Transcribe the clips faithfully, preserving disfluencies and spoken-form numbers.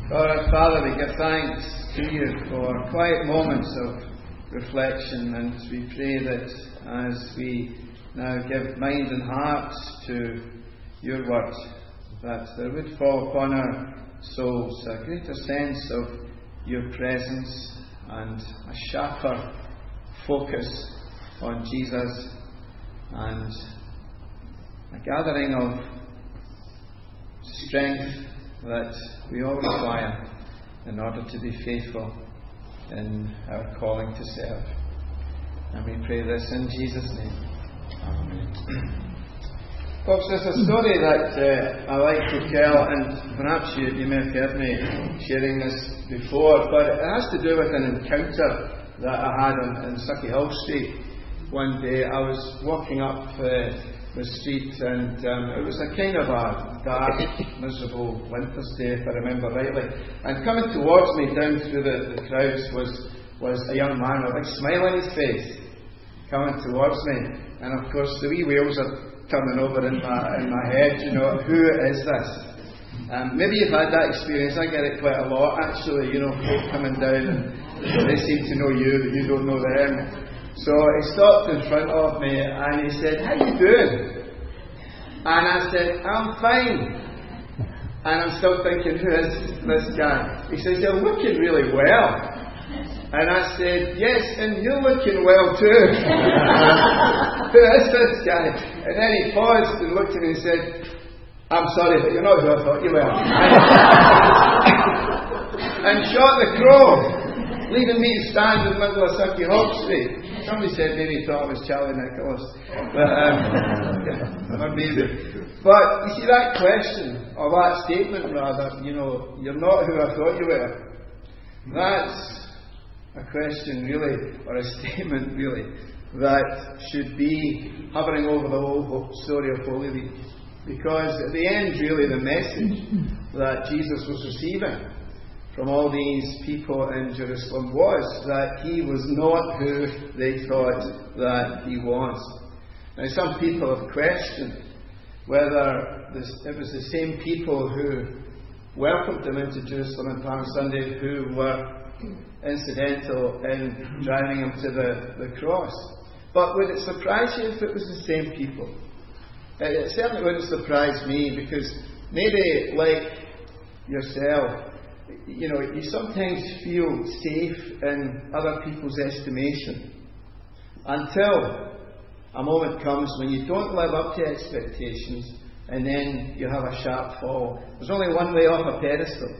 Lord, Father, we give thanks to you for quiet moments of reflection, and we pray that as we now give mind and hearts to your word, that there would fall upon our souls a greater sense of your presence and a sharper focus on Jesus, and a gathering of strength that we all require in order to be faithful in our calling to serve. And we pray this in Jesus' name. Amen. Folks, there's a story that uh, I like to tell, and perhaps you, you may have heard me sharing this before, but it has to do with an encounter that I had on, on Suckyhill Street one day. I was walking up uh, the street, and um, it was a kind of a dark, miserable winter's day, if I remember rightly. And coming towards me down through the, the crowds was was a young man with a big smile on his face, coming towards me. And of course, the wee wheels are turning over in my in my head. You know, who is this? Um, maybe you've had that experience. I get it quite a lot, actually. You know, folk coming down and they seem to know you, but you don't know them. So he stopped in front of me and he said, "How you doing?" And I said, "I'm fine." And I'm still thinking, who is this guy? He says, "You're looking really well." And I said, "Yes, and you're looking well too." Who is this guy? And then he paused and looked at me and said, "I'm sorry, but you're not who I thought you were." And shot the crow, leaving me to stand in the middle of Suckyhill Street. Somebody said maybe he thought it was Charlie Nicholas. But, um, or maybe. But you see, that question, or that statement rather, you know, "You're not who I thought you were," that's a question really, or a statement really, that should be hovering over the whole story of Holy Week. Because at the end, really, the message that Jesus was receiving from all these people in Jerusalem was that he was not who they thought that he was. Now, some people have questioned whether this, it was the same people who welcomed him into Jerusalem on Palm Sunday who were incidental in driving him to the, the cross. But would it surprise you if it was the same people? It, it certainly wouldn't surprise me, because maybe like yourself, you know, you sometimes feel safe in other people's estimation until a moment comes when you don't live up to expectations, and then you have a sharp fall. There's only one way off a pedestal,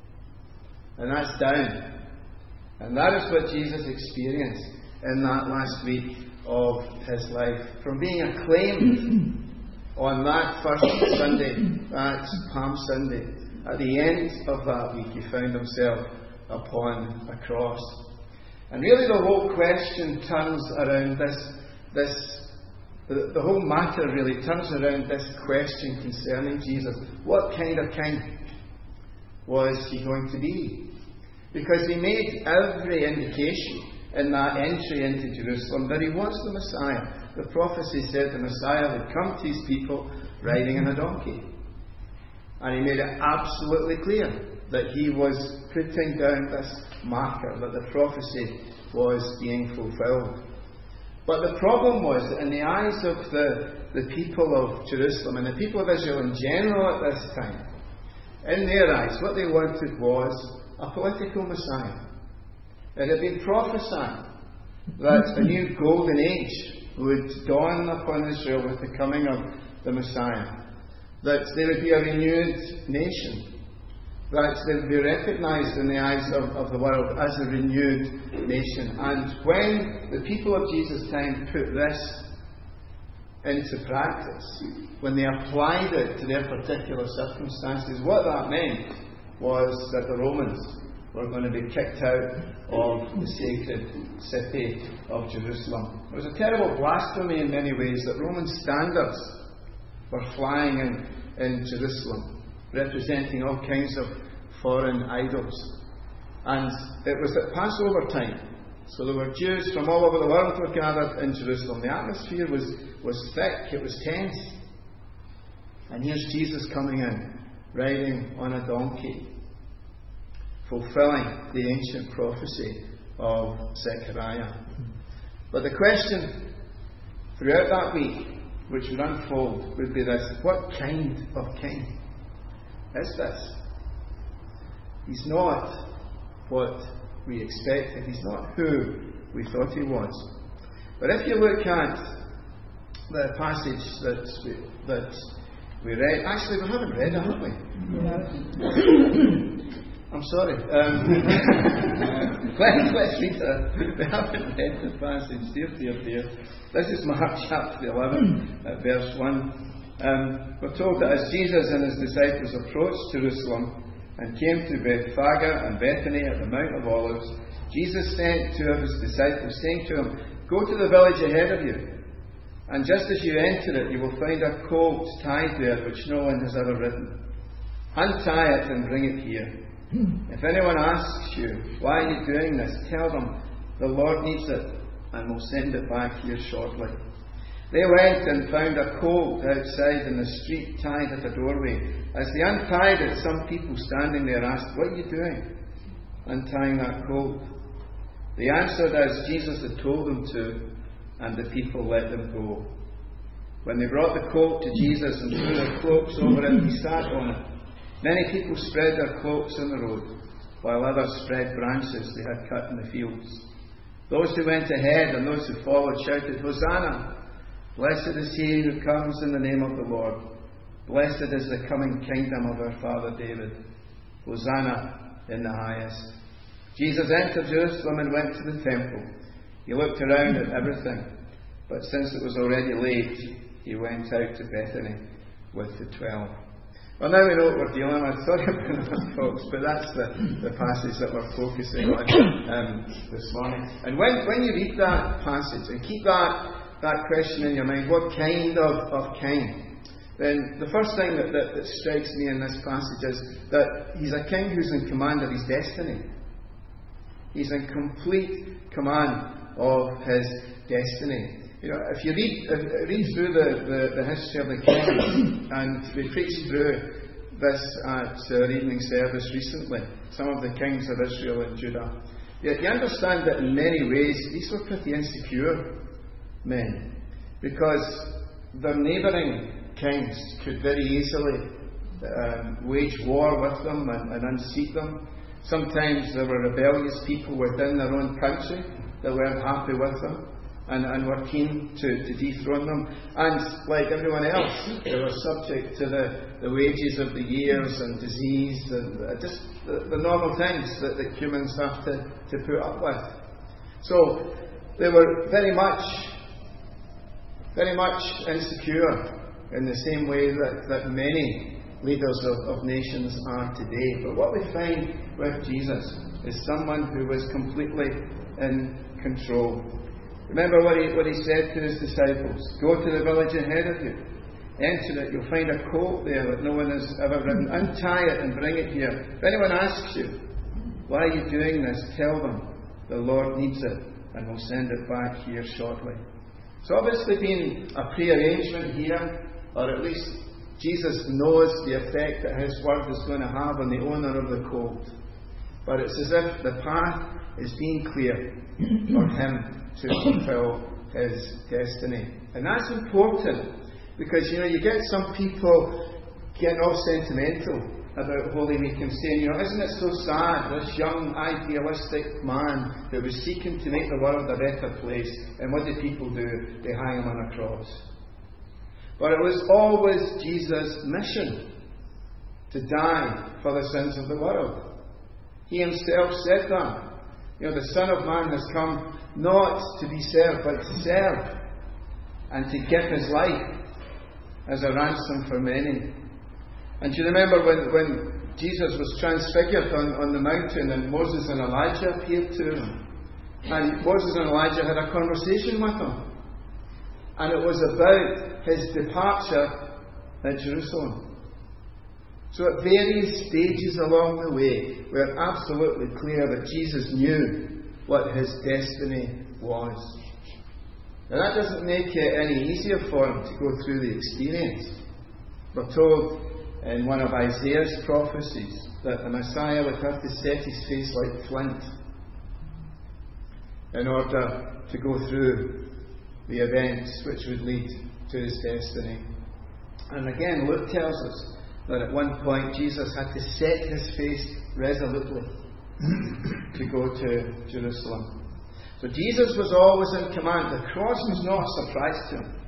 and that's down. And that is what Jesus experienced in that last week of his life. From being acclaimed on that first Sunday, that Palm Sunday, at the end of that week, he found himself upon a cross. And really the whole question turns around this, this the, the whole matter really turns around this question concerning Jesus. What kind of king was he going to be? Because he made every indication in that entry into Jerusalem that he was the Messiah. The prophecy said the Messiah would come to his people riding on a donkey. And he made it absolutely clear that he was putting down this marker, that the prophecy was being fulfilled. But the problem was that in the eyes of the, the people of Jerusalem, and the people of Israel in general at this time, in their eyes, what they wanted was a political Messiah. It had been prophesied that a new golden age would dawn upon Israel with the coming of the Messiah. That there would be a renewed nation, that they would be recognised in the eyes of, of the world as a renewed nation. And when the people of Jesus' time put this into practice, when they applied it to their particular circumstances, what that meant was that the Romans were going to be kicked out of the sacred city of Jerusalem. It was a terrible blasphemy in many ways that Roman standards were flying in, in Jerusalem, representing all kinds of foreign idols. And it was at Passover time, so there were Jews from all over the world who were gathered in Jerusalem. The atmosphere was, was thick, it was tense. And here's Jesus coming in, riding on a donkey. fulfilling the ancient prophecy of Zechariah. But the question throughout that week, which would unfold, would be this: what kind of king is this? He's not what we expected. He's not who we thought he was. But if you look at the passage that we, that we read, actually we haven't read it, have we? I'm sorry. Um, let's, let's read it. We haven't read the passage. Dear, dear, dear. This is Mark chapter eleven, at verse one. Um, we're told that as Jesus and his disciples approached Jerusalem and came to Bethphage and Bethany at the Mount of Olives, Jesus sent two of his disciples, saying to them, "Go to the village ahead of you, and just as you enter it, you will find a colt tied there which no one has ever ridden. Untie it and bring it here. If anyone asks you, 'Why are you doing this?' tell them, 'The Lord needs it, and will send it back here shortly.' They went and found a colt outside in the street, tied at a doorway. As they untied it, some people standing there asked, 'What are you doing, untying that colt?' They answered as Jesus had told them to, and the people let them go. When they brought the colt to Jesus and threw their cloaks over it, he sat on it. Many people spread their cloaks on the road, while others spread branches they had cut in the fields. Those who went ahead and those who followed shouted, 'Hosanna! Blessed is he who comes in the name of the Lord. Blessed is the coming kingdom of our father David. Hosanna in the highest.' Jesus entered Jerusalem and went to the temple. He looked around at everything, but since it was already late, he went out to Bethany with the twelve." Well, now we know what we're dealing with. Sorry about that, folks, but that's the, the passage that we're focusing on um, this morning. And when, when you read that passage, and keep that, that question in your mind, what kind of, of king? Then the first thing that, that, that strikes me in this passage is that he's a king who's in command of his destiny. He's in complete command of his destiny. You know, if you read, uh, read through the, the, the history of the kings, and we preached through this at our evening service recently, some of the kings of Israel and Judah, you, you understand that in many ways these were pretty insecure men, because their neighbouring kings could very easily um, wage war with them and, and unseat them. Sometimes there were rebellious people within their own country that weren't happy with them and, and were keen to, to dethrone them. And like everyone else, they were subject to the, the wages of the years and disease and uh, just the, the normal things that, that humans have to, to put up with. So they were very much, very much insecure in the same way that, that many leaders of, of nations are today. But what we find with Jesus is someone who was completely in control. Remember what he, what he said to his disciples: "Go to the village ahead of you. Enter it, you'll find a colt there that no one has ever ridden. Untie it and bring it here. If anyone asks you, 'Why are you doing this?' tell them, 'The Lord needs it, and will send it back here shortly.'" So obviously been a pre-arrangement here, or at least Jesus knows the effect that his word is going to have on the owner of the colt. But it's as if the path is being cleared for him to fulfill his destiny. And that's important, because, you know, you get some people getting all sentimental about Holy Week and saying, you know, isn't it so sad, this young idealistic man who was seeking to make the world a better place, and what did people do? They hang him on a cross. But it was always Jesus' mission to die for the sins of the world. He himself said that. You know, the Son of Man has come not to be served, but to serve, and to give his life as a ransom for many. And do you remember when, when Jesus was transfigured on, on the mountain, and Moses and Elijah appeared to him? And Moses and Elijah had a conversation with him. And it was about his departure at Jerusalem. So at various stages along the way, we are absolutely clear that Jesus knew what his destiny was. Now that doesn't make it any easier for him to go through the experience. We're told in one of Isaiah's prophecies that the Messiah would have to set his face like flint in order to go through the events which would lead to his destiny. And again, Luke tells us that at one point Jesus had to set his face resolutely to go to Jerusalem. So Jesus was always in command. The cross was not a surprise to him.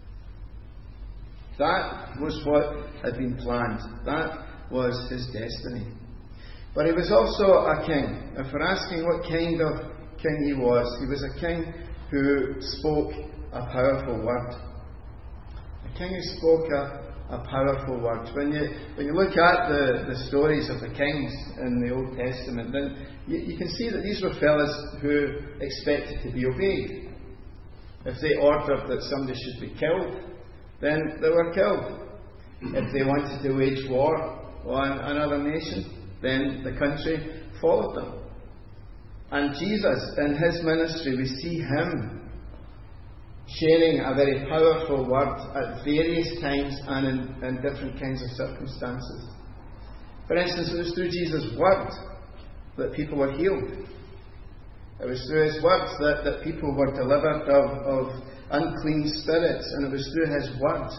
That was what had been planned. That was his destiny. But he was also a king. If we're asking what kind of king he was, he was a king who spoke a powerful word. A king who spoke a, a powerful word. When you when you look at the, the stories of the kings in the Old Testament, then you, you can see that these were fellas who expected to be obeyed. If they ordered that somebody should be killed, then they were killed. If they wanted to wage war on another nation, then the country followed them. And Jesus, in his ministry, we see him sharing a very powerful word at various times and in, in different kinds of circumstances. For instance, it was through Jesus' word that people were healed. It was through his words that, that people were delivered of, of unclean spirits, and it was through his word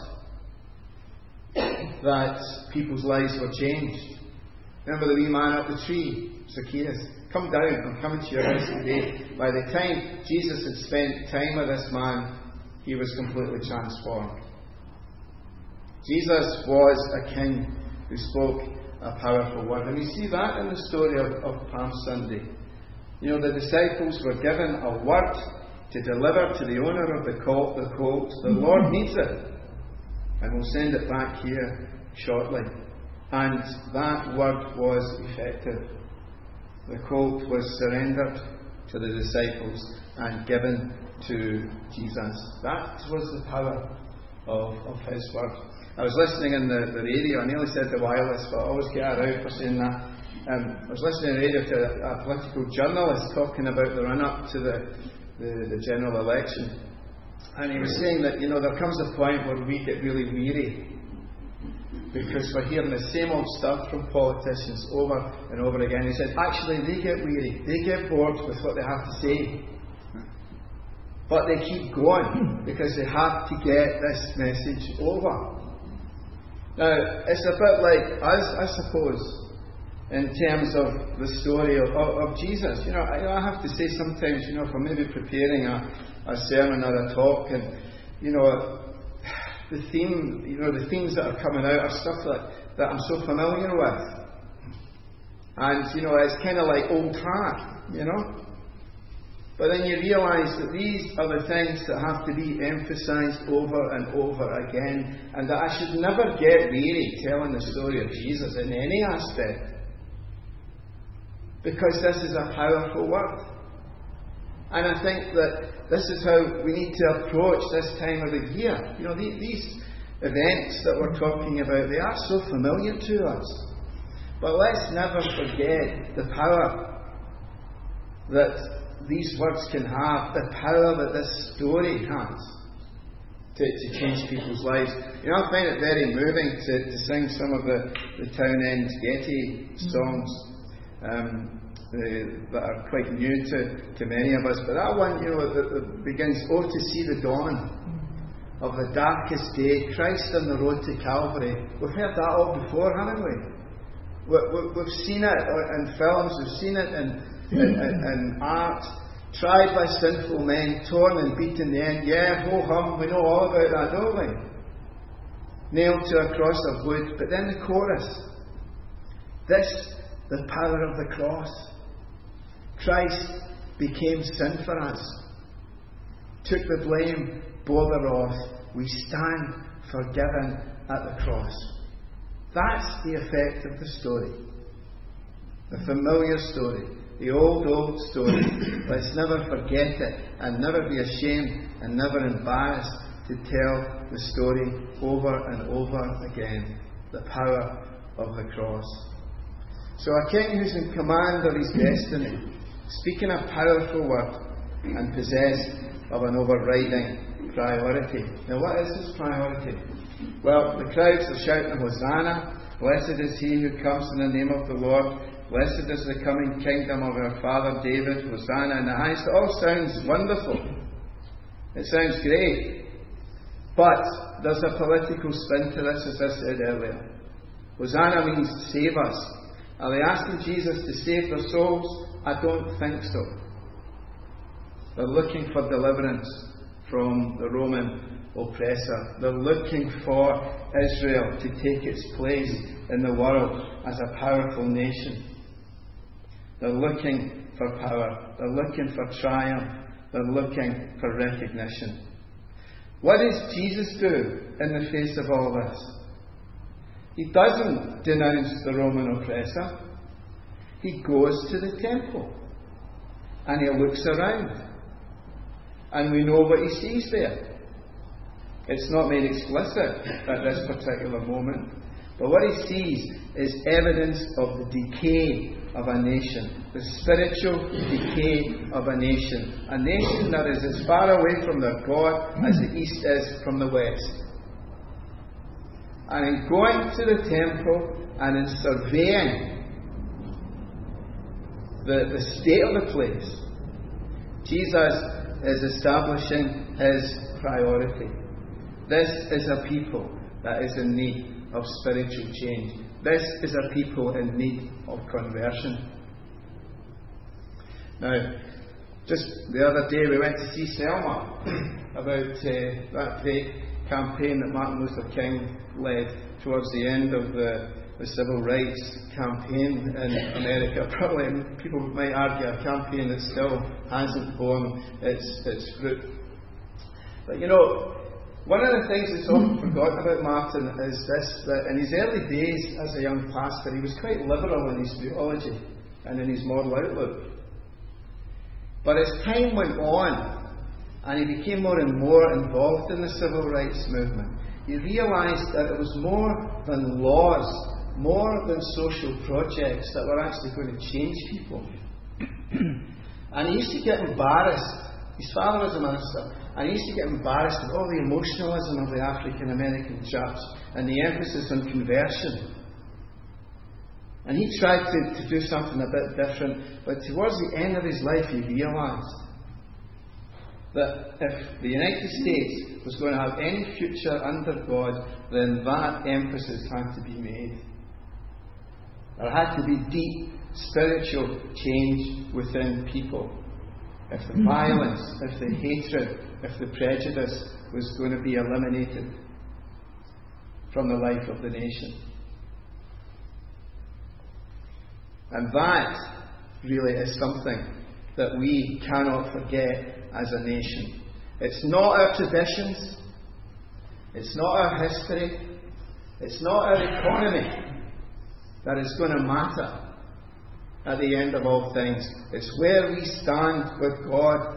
that people's lives were changed. Remember the wee man up the tree, Zacchaeus? Come down, I'm coming to your house today. By the time Jesus had spent time with this man, he was completely transformed. Jesus was a king who spoke a powerful word. And we see that in the story of, of Palm Sunday. You know, the disciples were given a word to deliver to the owner of the colt. The, colt. The Lord needs it. And we'll send it back here shortly. And that word was effective. The colt was surrendered to the disciples and given to Jesus. That was the power of, of his word. I was listening in the, the radio, I nearly said the wireless, but I always get around for saying that. Um, I was listening on the radio to a, a political journalist talking about the run-up to the, the, the general election. And he was saying that, you know, there comes a point where we get really weary because we're hearing the same old stuff from politicians over and over again. He said, actually, they get weary. They get bored with what they have to say. But they keep going because they have to get this message over. Now, it's a bit like us, I suppose, in terms of the story of, of, of Jesus. You know, I, I have to say sometimes, you know, if I'm maybe preparing a, a sermon or a talk, and, you know, the theme, you know, the themes that are coming out are stuff that, that I'm so familiar with. And, you know, it's kind of like old hat, you know. But then you realise that these are the things that have to be emphasised over and over again, and that I should never get weary telling the story of Jesus in any aspect. Because this is a powerful word. And I think that this is how we need to approach this time of the year. You know, these, these events that we're talking about, they are so familiar to us. But let's never forget the power that these words can have, the power that this story has to, to change people's lives. You know, I find it very moving to, to sing some of the, the Town End Getty songs. Um, Uh, that are quite new to, to many of us, but that one, you know, that, that begins, "Oh, to see the dawn of the darkest day, Christ on the road to Calvary." We've heard that all before, haven't we? we, we we've seen it in films, we've seen it in, in, in, in art. Tried by sinful men, torn and beaten in the end. Yeah, ho hum, we know all about that, don't we? Nailed to a cross of wood. But then the chorus. This, the power of the cross. Christ became sin for us, took the blame, bore the wrath. We stand forgiven at the cross. That's the effect of the story. The familiar story, the old, old story. Let's never forget it and never be ashamed and never embarrassed to tell the story over and over again. The power of the cross. So a king who's in command of his destiny, speaking a powerful word and possessed of an overriding priority. Now, what is his priority? Well, the crowds are shouting Hosanna, Blessed is he who comes in the name of the Lord. Blessed is the coming kingdom of our father David. Hosanna in the highest. It all sounds wonderful. It sounds great. But there's a political spin to this, as I said earlier. Hosanna means save us. Are they asking Jesus to save their souls? I don't think so. They're looking for deliverance from the Roman oppressor. They're looking for Israel to take its place in the world as a powerful nation. They're looking for power. They're looking for triumph. They're looking for recognition. What does Jesus do in the face of all this? He doesn't denounce the Roman oppressor. He goes to the temple and he looks around. And we know what he sees there. It's not made explicit at this particular moment. But what he sees is evidence of the decay of a nation. The spiritual decay of a nation. A nation that is as far away from their God as the east is from the west. And in going to the temple and in surveying the, the state of the place, Jesus is establishing his priority. This is a people that is in need of spiritual change. This is a people in need of conversion. Now, just the other day we went to see Selma about uh, that great campaign that Martin Luther King led towards the end of the, the civil rights campaign in America. Probably people might argue a campaign that still hasn't borne its, its fruit. But you know, one of the things that's often forgotten about Martin is this, that in his early days as a young pastor, he was quite liberal in his theology and in his moral outlook. But as time went on, and he became more and more involved in the civil rights movement, he realised that it was more than laws, more than social projects that were actually going to change people. And he used to get embarrassed. His father was a minister, and he used to get embarrassed at all the emotionalism of the African American church and the emphasis on conversion. And he tried to, to do something a bit different, but towards the end of his life he realised that if the United States was going to have any future under God, then that emphasis had to be made. There had to be deep spiritual change within people. If the violence, if the hatred, if the prejudice was going to be eliminated from the life of the nation. And that really is something that we cannot forget as a nation. It's not our traditions, it's not our history, it's not our economy that is going to matter at the end of all things. It's where we stand with God.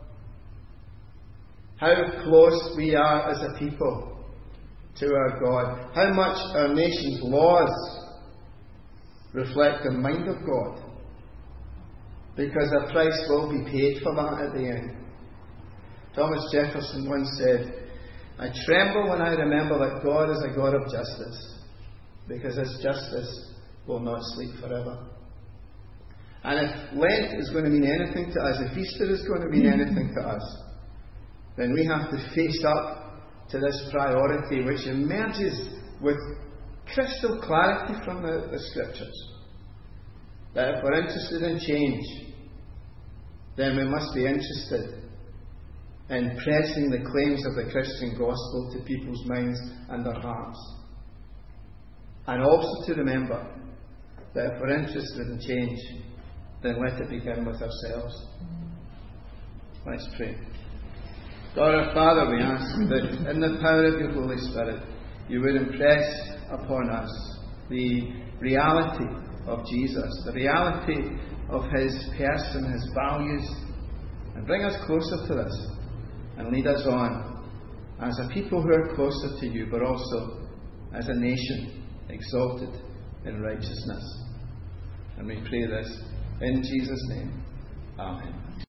How close we are as a people to our God. How much our nation's laws reflect the mind of God. Because a price will be paid for that at the end. Thomas Jefferson once said, "I tremble when I remember that God is a God of justice, because his justice will not sleep forever." And if Lent is going to mean anything to us, if Easter is going to mean anything to us, then we have to face up to this priority which emerges with crystal clarity from the, the Scriptures. That if we're interested in change, then we must be interested in pressing the claims of the Christian gospel to people's minds and their hearts. And also to remember that if we're interested in change, then let it begin with ourselves. Let's pray. God our Father, we ask that in the power of your Holy Spirit, you would impress upon us the reality of Jesus, the reality of his person, his values, and bring us closer to this and lead us on as a people who are closer to you, but also as a nation exalted in righteousness. And we pray this in Jesus' name. Amen.